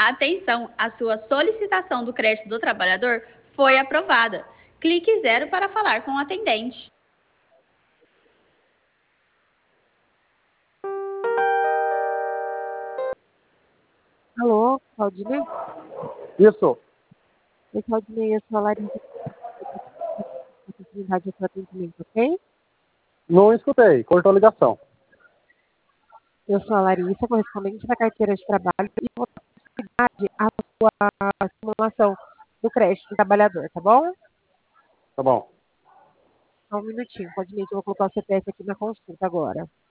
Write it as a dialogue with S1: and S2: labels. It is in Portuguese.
S1: Atenção, a sua solicitação do crédito do trabalhador foi aprovada. Clique 0 para falar com o atendente.
S2: Alô, Claudinei?
S3: Isso,
S2: Oi, Claudinei, eu sou a Larissa. Oportunidade de seu atendimento, ok?
S3: não escutei, cortou a ligação.
S2: Eu sou a Larissa, correspondente da carteira de trabalho, e vou dar prioridade à sua simulação do crédito do trabalhador, tá bom?
S3: Tá bom.
S2: Só um minutinho, Claudinei, que eu vou colocar o CPF aqui na consulta agora.